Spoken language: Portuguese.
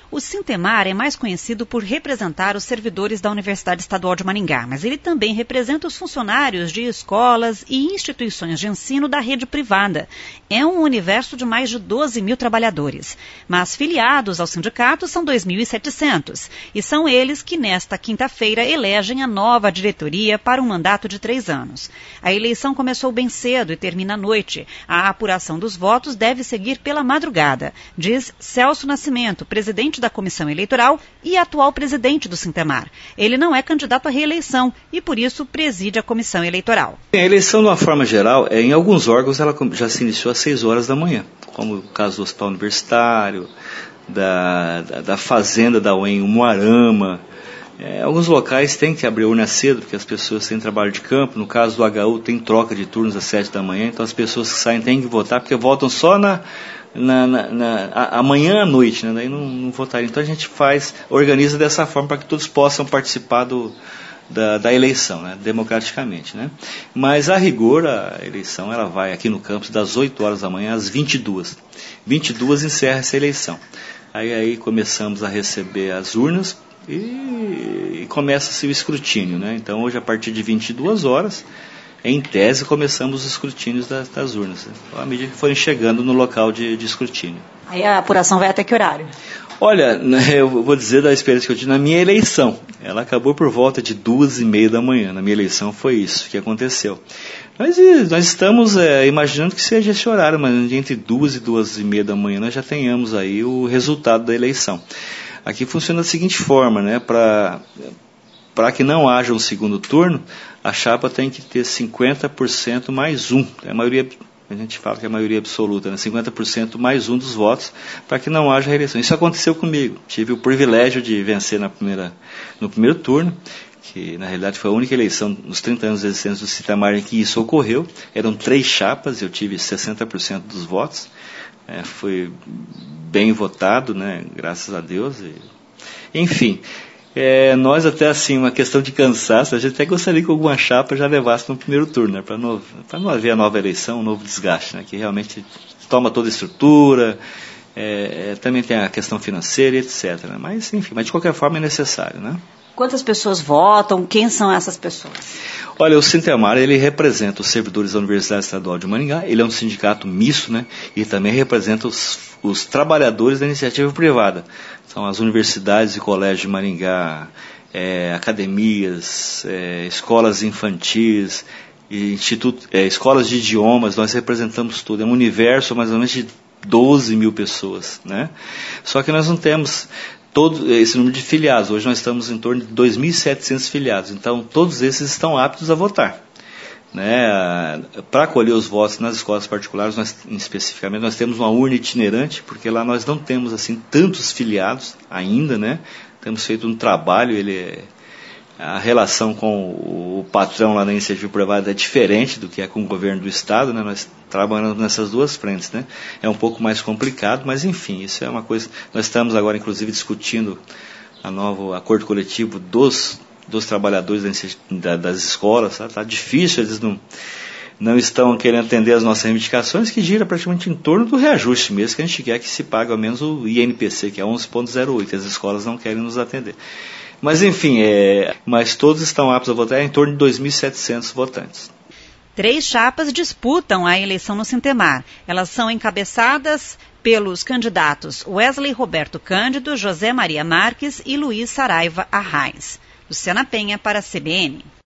O Sintemar é mais conhecido por representar os servidores da Universidade Estadual de Maringá, mas ele também representa os funcionários de escolas e instituições de ensino da rede privada. É um universo de mais de 12 mil trabalhadores. Mas filiados ao sindicato são 2.700. E são eles que, nesta quinta-feira, elegem a nova diretoria para um mandato de 3 anos. A eleição começou bem cedo e termina à noite. A apuração dos votos deve seguir pela madrugada, diz Celso Nascimento, presidente da Comissão Eleitoral e atual presidente do Sintemar. Ele não é candidato à reeleição e, por isso, preside a Comissão Eleitoral. A eleição, de uma forma geral, em alguns órgãos ela já se iniciou às 6 horas da manhã, como o caso do Hospital Universitário, da Fazenda da UEM, Umuarama. Alguns locais têm que abrir a urna cedo, porque as pessoas têm trabalho de campo. No caso do HU, tem troca de turnos às 7 da manhã, então as pessoas que saem têm que votar, porque votam só amanhã à noite, né? Daí não votaram. Então a gente organiza dessa forma para que todos possam participar da eleição, né? Democraticamente, né? Mas a rigor, a eleição ela vai aqui no campus das 8 horas da manhã às 22. 22 encerra essa eleição. Aí começamos a receber as urnas e começa-se o escrutínio, né? Então hoje a partir de 22 horas, em tese, começamos os escrutínios das urnas, à medida que forem chegando no local de escrutínio. Aí a apuração vai até que horário? Olha, eu vou dizer da experiência que eu tive na minha eleição. Ela acabou por volta de 2h30 da manhã. Na minha eleição foi isso que aconteceu. Nós estamos imaginando que seja esse horário, mas entre 2 e 2h30 da manhã nós já tenhamos aí o resultado da eleição. Aqui funciona da seguinte forma, né? Para que não haja um segundo turno, a chapa tem que ter 50% mais um. A gente fala que é a maioria absoluta, né? 50% mais um dos votos, para que não haja reeleição. Isso aconteceu comigo. Tive o privilégio de vencer no primeiro turno, que na realidade foi a única eleição nos 30 anos de existência do Sintemar em que isso ocorreu. Eram 3 chapas, eu tive 60% dos votos. Foi bem votado, né? Graças a Deus. Enfim, nós até assim, uma questão de cansaço, a gente até gostaria que alguma chapa já levasse no primeiro turno, né? Para não haver a nova eleição, um novo desgaste, né? Que realmente toma toda a estrutura, também tem a questão financeira, etc. Né? Mas, enfim, de qualquer forma é necessário, né? Quantas pessoas votam? Quem são essas pessoas? Olha, o Sintemar, ele representa os servidores da Universidade Estadual de Maringá, ele é um sindicato misto, né? E também representa os trabalhadores da iniciativa privada. São as universidades e colégios de Maringá, academias, escolas infantis, escolas de idiomas, nós representamos tudo. É um universo mais ou menos de 12 mil pessoas, né? Só que nós não temos todo esse número de filiados. Hoje nós estamos em torno de 2.700 filiados. Então, todos esses estão aptos a votar. Né? Para colher os votos nas escolas particulares, especificamente, nós temos uma urna itinerante, porque lá nós não temos assim tantos filiados ainda, né? Temos feito um trabalho, a relação com o patrão lá na iniciativa privada é diferente do que é com o governo do Estado, né? Nós trabalhamos nessas duas frentes, né? É um pouco mais complicado, mas enfim, isso é uma coisa. Nós estamos agora, inclusive, discutindo o novo acordo coletivo dos trabalhadores das escolas. Está difícil, eles não estão querendo atender as nossas reivindicações, que gira praticamente em torno do reajuste mesmo, que a gente quer que se pague ao menos o INPC, que é 11,08, as escolas não querem nos atender. Mas enfim, mas todos estão aptos a votar, em torno de 2.700 votantes. 3 chapas disputam a eleição no Sintemar. Elas são encabeçadas pelos candidatos Wesley Roberto Cândido, José Maria Marques e Luiz Saraiva Arraes. Luciana Penha para a CBN.